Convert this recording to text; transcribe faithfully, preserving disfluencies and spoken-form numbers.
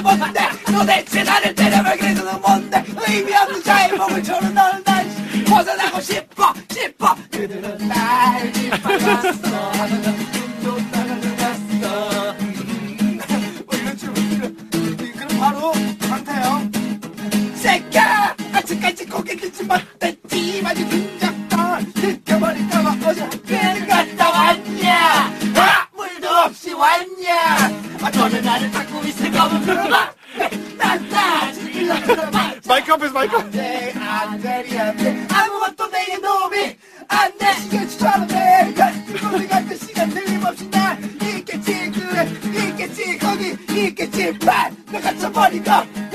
뭔데 도대체 나를 때려먹이는 는 뭔데 의미 없는 자의 몸을 조는 너는 날 벗어나고 싶어 싶어 그들은 날 뒷받았어 눈도 따라들었어 뭐 이런 식으로 그럼 바로 강타요 새끼야 아직까지 고개 들지 못했지 마치 등장던 느껴버릴까봐 어제 학교에 갔다 왔냐 아 물도 없이 왔냐 아 너는 나를 갖고 있을 거면 들어봐 난다 질러 들어봐 마이크 앞에서 마이크 안돼 안돼 안돼 아무것도 내게 도움이 안돼 시계 추천하면 돼 그거리 같은 시간 틀림없이 날 있겠지 그래 있겠지 거기 있겠지 빨 너 갇혀버리고